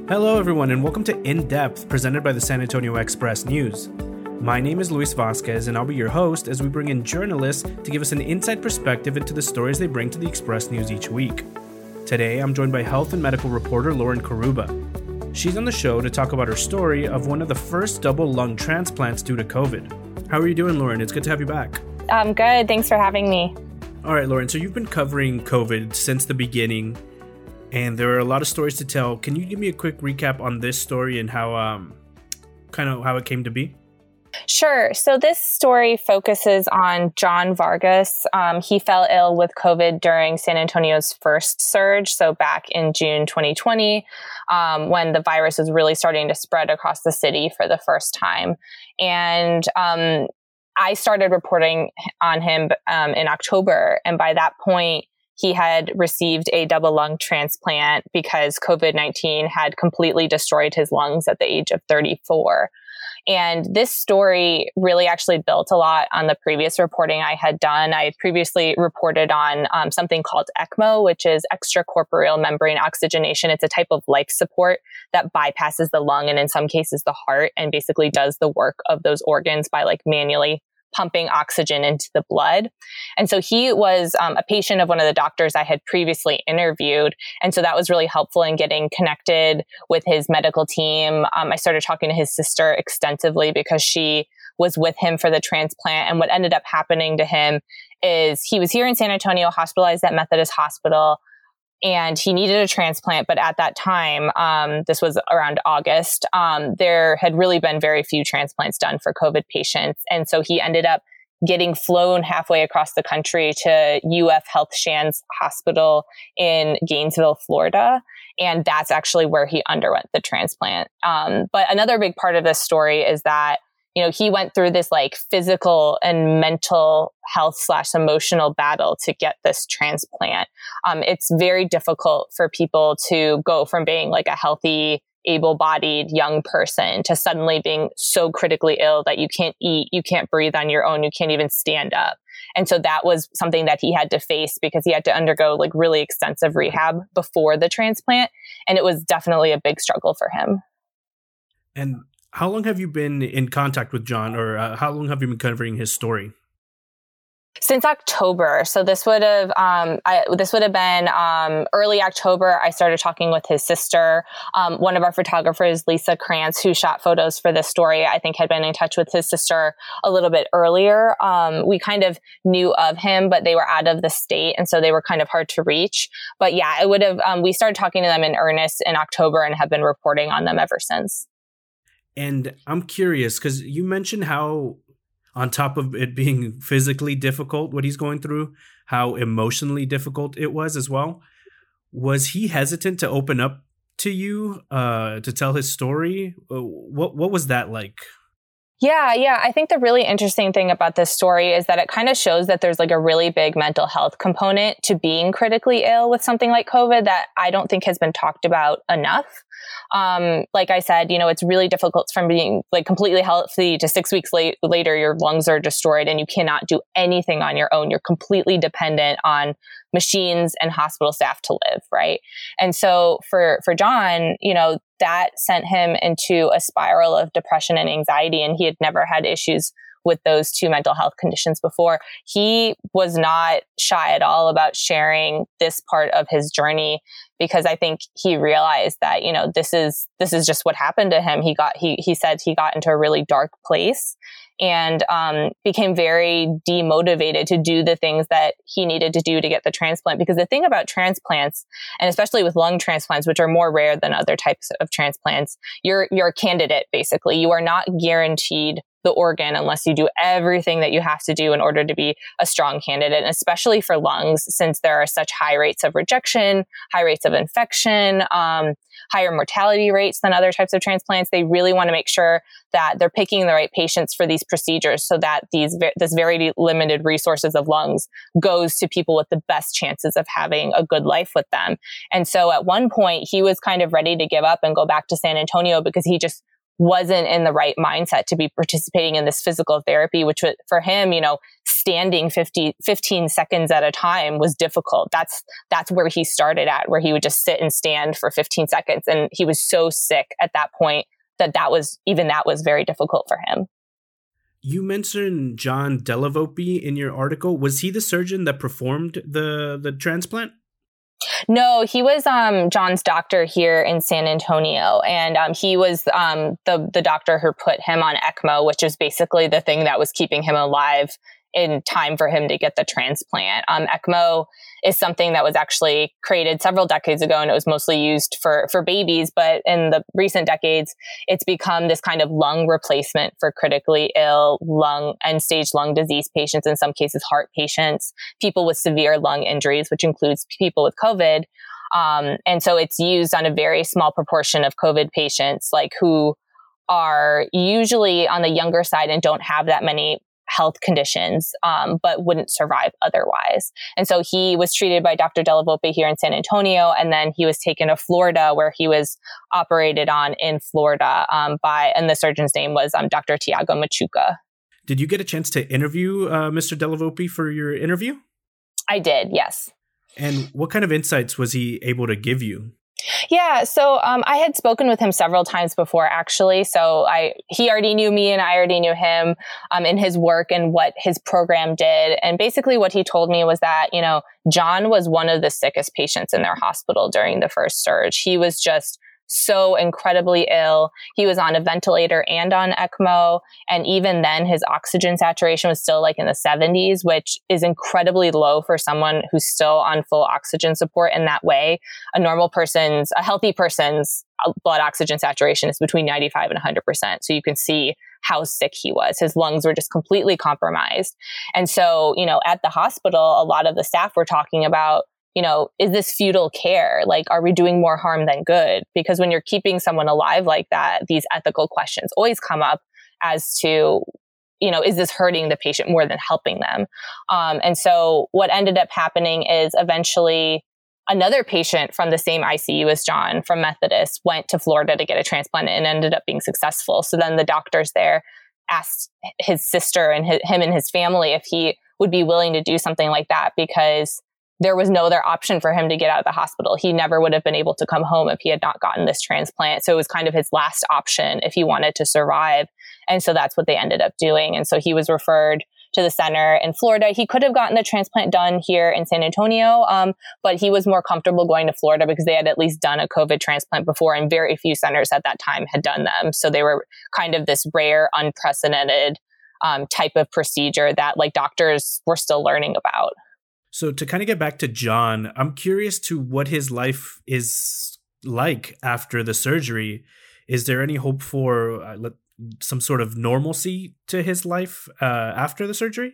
Hello, everyone, and welcome to In Depth, presented by the San Antonio Express News. My name is Luis Vasquez, and I'll be your host as we bring in journalists to give us an inside perspective into the stories they bring to the Express News each week. Today, I'm joined by health and medical reporter Lauren Karuba. She's on the show to talk about her story of one of the first double lung transplants due to COVID. How are you doing, Lauren? It's good to have you back. I'm good. Thanks for having me. All right, Lauren, so you've been covering COVID since the beginning, and there are a lot of stories to tell. Can you give me a quick recap on this story and how it came to be? Sure. So this story focuses on John Vargas. He fell ill with COVID during San Antonio's first surge. So back in June 2020, when the virus was really starting to spread across the city for the first time. And I started reporting on him in October. And by that point, he had received a double lung transplant because COVID-19 had completely destroyed his lungs at the age of 34. And this story really actually built a lot on the previous reporting I had done. I had previously reported on something called ECMO, which is extracorporeal membrane oxygenation. It's a type of life support that bypasses the lung and in some cases the heart and basically does the work of those organs by manually pumping oxygen into the blood. And so he was a patient of one of the doctors I had previously interviewed. And so that was really helpful in getting connected with his medical team. I started talking to his sister extensively because she was with him for the transplant. And what ended up happening to him is he was here in San Antonio, hospitalized at Methodist Hospital, and he needed a transplant. But at that time, this was around August, there had really been very few transplants done for COVID patients. And so he ended up getting flown halfway across the country to UF Health Shands Hospital in Gainesville, Florida. And that's actually where he underwent the transplant. But another big part of this story is that he went through this physical and mental health / emotional battle to get this transplant. It's very difficult for people to go from being a healthy, able-bodied young person to suddenly being so critically ill that you can't eat, you can't breathe on your own, you can't even stand up. And so that was something that he had to face because he had to undergo really extensive rehab before the transplant. And it was definitely a big struggle for him. And how long have you been in contact with John, or how long have you been covering his story? Since October. So this would have been early October. I started talking with his sister. One of our photographers, Lisa Krantz, who shot photos for this story, I think had been in touch with his sister a little bit earlier. We kind of knew of him, but they were out of the state, and so they were kind of hard to reach. But yeah, it would have. We started talking to them in earnest in October and have been reporting on them ever since. And I'm curious, because you mentioned how, on top of it being physically difficult, what he's going through, how emotionally difficult it was as well. Was he hesitant to open up to you, to tell his story? What was that like? Yeah. I think the really interesting thing about this story is that it kind of shows that there's a really big mental health component to being critically ill with something like COVID that I don't think has been talked about enough. Like I said, it's really difficult from being completely healthy to 6 weeks later, your lungs are destroyed and you cannot do anything on your own. You're completely dependent on machines and hospital staff to live, right? And so for John, that sent him into a spiral of depression and anxiety, and he had never had issues with those two mental health conditions before. He was not shy at all about sharing this part of his journey because I think he realized that, this is just what happened to him. He said he got into a really dark place and became very demotivated to do the things that he needed to do to get the transplant. Because the thing about transplants, and especially with lung transplants, which are more rare than other types of transplants, you're a candidate, basically. You are not guaranteed the organ unless you do everything that you have to do in order to be a strong candidate. And especially for lungs, since there are such high rates of rejection, high rates of infection, higher mortality rates than other types of transplants, they really want to make sure that they're picking the right patients for these procedures so that this very limited resources of lungs goes to people with the best chances of having a good life with them. And so at one point, he was kind of ready to give up and go back to San Antonio because he just wasn't in the right mindset to be participating in this physical therapy, which for him, standing 15 seconds at a time was difficult. That's where he started at, where he would just sit and stand for 15 seconds. And he was so sick at that point that was very difficult for him. You mentioned John Delavolpe in your article. Was he the surgeon that performed the transplant? No, he was John's doctor here in San Antonio, and he was the doctor who put him on ECMO, which is basically the thing that was keeping him alive in time for him to get the transplant. ECMO is something that was actually created several decades ago, and it was mostly used for babies. But in the recent decades, it's become this kind of lung replacement for critically ill end-stage lung disease patients, in some cases heart patients, people with severe lung injuries, which includes people with COVID. And so it's used on a very small proportion of COVID patients, like who are usually on the younger side and don't have that many health conditions, but wouldn't survive otherwise. And so he was treated by Dr. Delavolpe here in San Antonio, and then he was taken to Florida, where he was operated on in Florida and the surgeon's name was Dr. Tiago Machuca. Did you get a chance to interview Mr. Delavolpe for your interview? I did, yes. And what kind of insights was he able to give you? Yeah, so I had spoken with him several times before, actually. So he already knew me and I already knew him in his work and what his program did. And basically what he told me was that, John was one of the sickest patients in their hospital during the first surge. He was just so incredibly ill. He was on a ventilator and on ECMO. And even then, his oxygen saturation was still like in the 70s, which is incredibly low for someone who's still on full oxygen support in that way. A healthy person's blood oxygen saturation is between 95 and 100%. So you can see how sick he was. His lungs were just completely compromised. And so, at the hospital, a lot of the staff were talking about, is this futile care? Like, are we doing more harm than good? Because when you're keeping someone alive like that, these ethical questions always come up as to, is this hurting the patient more than helping them? And so what ended up happening is eventually another patient from the same ICU as John from Methodist went to Florida to get a transplant and ended up being successful. So then the doctors there asked his sister and him and his family if he would be willing to do something like that, because there was no other option for him to get out of the hospital. He never would have been able to come home if he had not gotten this transplant. So it was kind of his last option if he wanted to survive. And so that's what they ended up doing. And so he was referred to the center in Florida. He could have gotten the transplant done here in San Antonio, but he was more comfortable going to Florida because they had at least done a COVID transplant before, and very few centers at that time had done them. So they were kind of this rare, unprecedented type of procedure that doctors were still learning about. So to kind of get back to John, I'm curious to what his life is like after the surgery. Is there any hope for some sort of normalcy to his life after the surgery?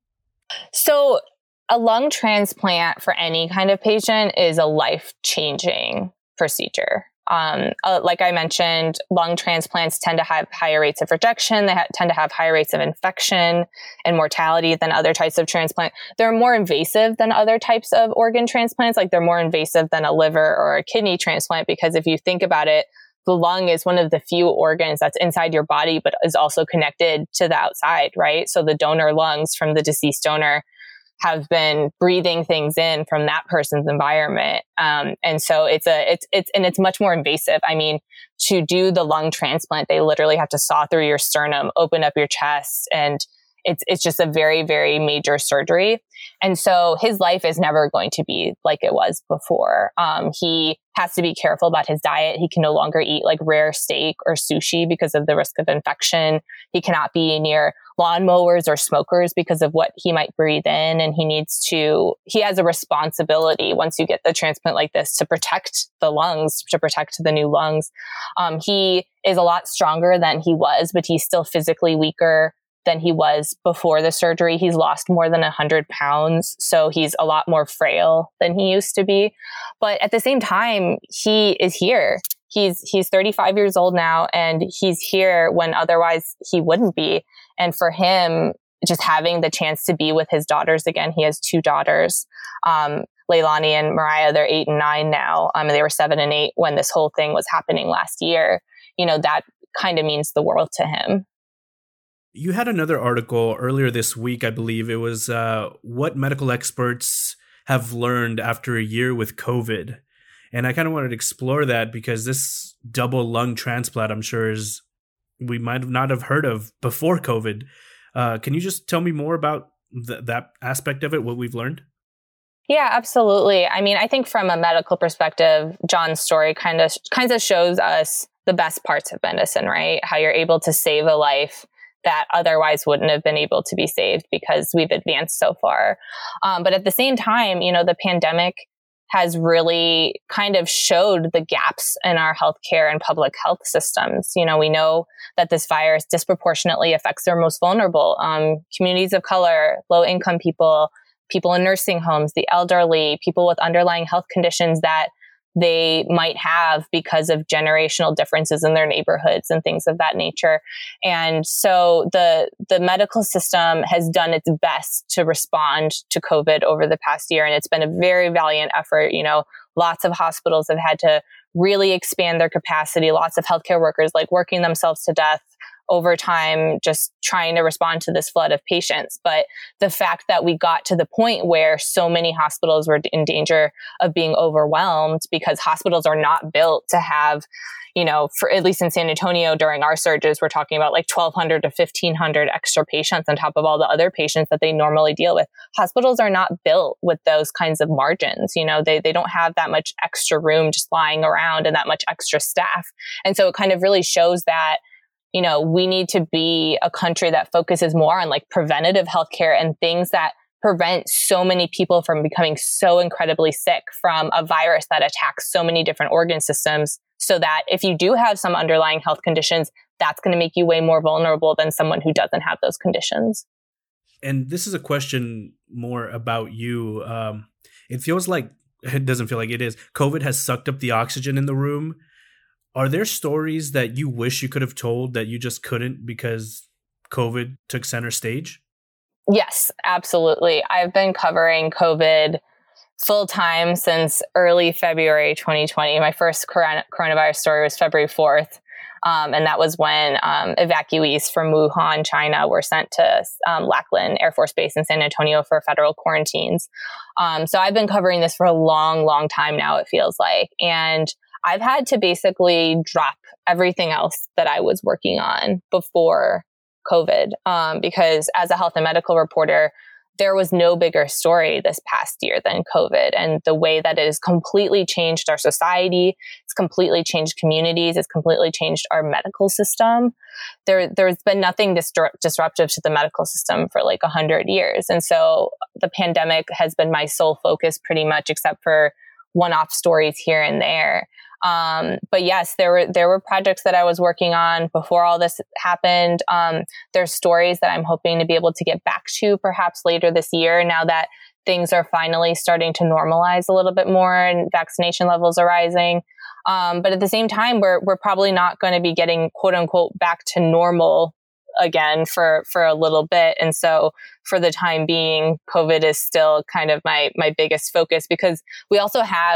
So a lung transplant for any kind of patient is a life-changing procedure. Like I mentioned, lung transplants tend to have higher rates of rejection. They tend to have higher rates of infection and mortality than other types of transplant. They're more invasive than other types of organ transplants. Like they're more invasive than a liver or a kidney transplant, because if you think about it, the lung is one of the few organs that's inside your body, but is also connected to the outside, right? So the donor lungs from the deceased donor have been breathing things in from that person's environment. And so it's much more invasive. I mean, to do the lung transplant, they literally have to saw through your sternum, open up your chest, and it's just a very, very major surgery. And so his life is never going to be like it was before. He has to be careful about his diet. He can no longer eat rare steak or sushi because of the risk of infection. He cannot be near lawnmowers or smokers because of what he might breathe in. And he has a responsibility once you get the transplant like this to protect the lungs, to protect the new lungs. He is a lot stronger than he was, but he's still physically weaker than he was before the surgery. He's lost more than 100 pounds. So he's a lot more frail than he used to be. But at the same time, he is here. He's 35 years old now, and he's here when otherwise he wouldn't be. And for him, just having the chance to be with his daughters again, he has two daughters, Leilani and Mariah, they're 8 and 9 now. And they were 7 and 8 when this whole thing was happening last year. That kind of means the world to him. You had another article earlier this week, I believe. It was what medical experts have learned after a year with COVID. And I kind of wanted to explore that because this double lung transplant, I'm sure, is we might not have heard of before COVID. Can you just tell me more about that aspect of it, what we've learned? Yeah, absolutely. I mean, I think from a medical perspective, John's story kind of shows us the best parts of medicine, right? How you're able to save a life that otherwise wouldn't have been able to be saved because we've advanced so far. But at the same time, the pandemic has really kind of showed the gaps in our healthcare and public health systems. We know that this virus disproportionately affects their most vulnerable, communities of color, low-income people in nursing homes, the elderly, people with underlying health conditions that they might have because of generational differences in their neighborhoods and things of that nature. And so the medical system has done its best to respond to COVID over the past year. And it's been a very valiant effort. Lots of hospitals have had to really expand their capacity. Lots of healthcare workers working themselves to death over time, just trying to respond to this flood of patients. But the fact that we got to the point where so many hospitals were in danger of being overwhelmed because hospitals are not built to have, for at least in San Antonio during our surges, we're talking about 1,200 to 1,500 extra patients on top of all the other patients that they normally deal with. Hospitals are not built with those kinds of margins. They don't have that much extra room just lying around and that much extra staff. And so it kind of really shows that we need to be a country that focuses more on preventative healthcare and things that prevent so many people from becoming so incredibly sick from a virus that attacks so many different organ systems, so that if you do have some underlying health conditions, that's going to make you way more vulnerable than someone who doesn't have those conditions. And this is a question more about you. It feels like, it doesn't feel like it is, COVID has sucked up the oxygen in the room. Are there stories that you wish you could have told that you just couldn't because COVID took center stage? Yes, absolutely. I've been covering COVID full time since early February 2020. My first coronavirus story was February 4th. And that was when evacuees from Wuhan, China were sent to Lackland Air Force Base in San Antonio for federal quarantines. So I've been covering this for a long, long time now, it feels like. And I've had to basically drop everything else that I was working on before COVID, because as a health and medical reporter, there was no bigger story this past year than COVID, and the way that it has completely changed our society. It's completely changed communities. It's completely changed our medical system. There's been nothing disruptive to the medical system for 100 years. And so the pandemic has been my sole focus pretty much, except for one-off stories here and there. But yes, there were projects that I was working on before all this happened. There's stories that I'm hoping to be able to get back to perhaps later this year, now that things are finally starting to normalize a little bit more and vaccination levels are rising. But at the same time, we're probably not going to be getting quote unquote back to normal again for a little bit. And so for the time being, COVID is still kind of my biggest focus, because we have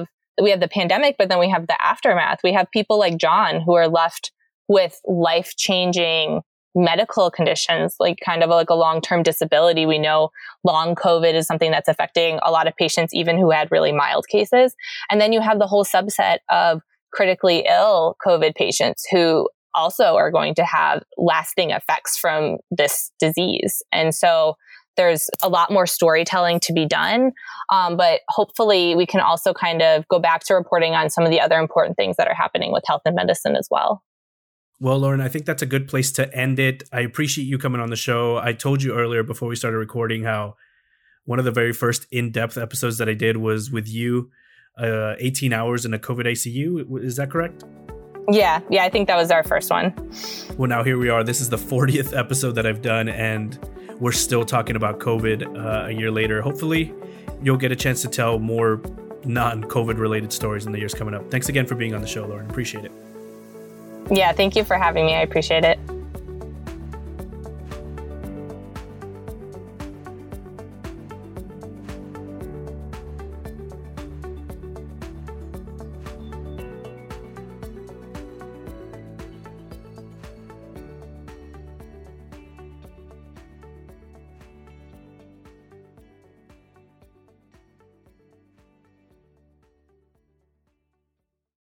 the pandemic, but then we have the aftermath. We have people like John who are left with life-changing medical conditions, kind of a long-term disability. We know long COVID is something that's affecting a lot of patients, even who had really mild cases. And then you have the whole subset of critically ill COVID patients who also are going to have lasting effects from this disease. And so there's a lot more storytelling to be done. But hopefully we can also kind of go back to reporting on some of the other important things that are happening with health and medicine as well. Well, Lauren, I think that's a good place to end it. I appreciate you coming on the show. I told you earlier before we started recording how one of the very first in-depth episodes that I did was with you, 18 hours in a COVID ICU. Is that correct? Yeah, I think that was our first one. Well, now here we are. This is the 40th episode that I've done, and we're still talking about COVID a year later. Hopefully, you'll get a chance to tell more non-COVID related stories in the years coming up. Thanks again for being on the show, Lauren. Appreciate it. Yeah, thank you for having me. I appreciate it.